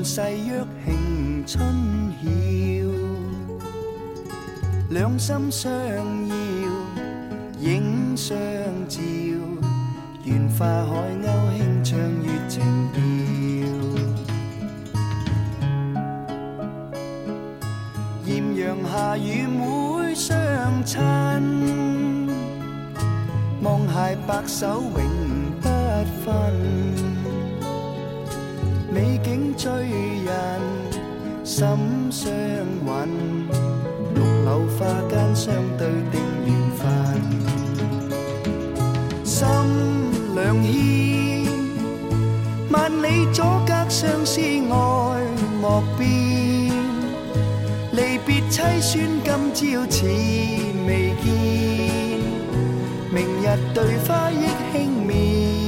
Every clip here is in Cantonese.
誓約慶春曉，兩心相邀，影相照，緣化海鷗輕唱月情調。豔陽下與妹相親，望偕白首永不分。美景醉人心相韻，綠柳花間相對定緣分。心兩牽，萬里阻隔相思愛莫變。離別凄酸今朝似未見，明日對花憶輕面。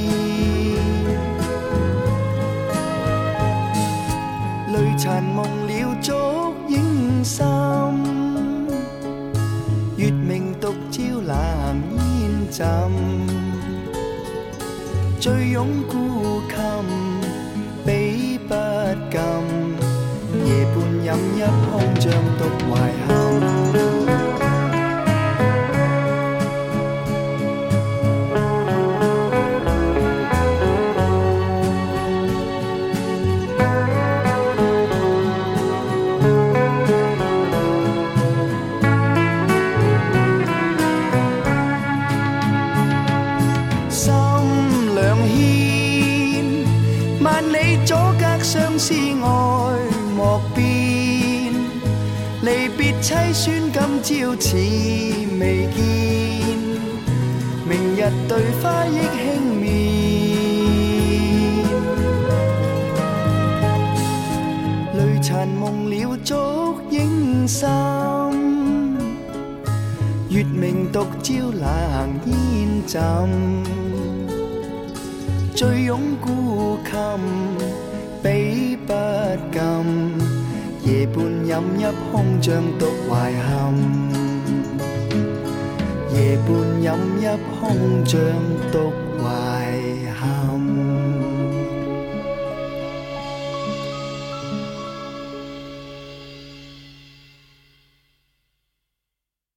淚殘夢了燭影深，月明獨照藍煙浸。醉擁孤衾比不禁，夜半飲一空像獨懷憾。相思愛莫變，離別凄酸今朝似未見，明日對花憶輕面。淚殘夢了燭影深，月明獨照冷煙浸。醉擁孤衾比不禁，夜半飲一空像獨懷憾。夜半飲一空像獨懷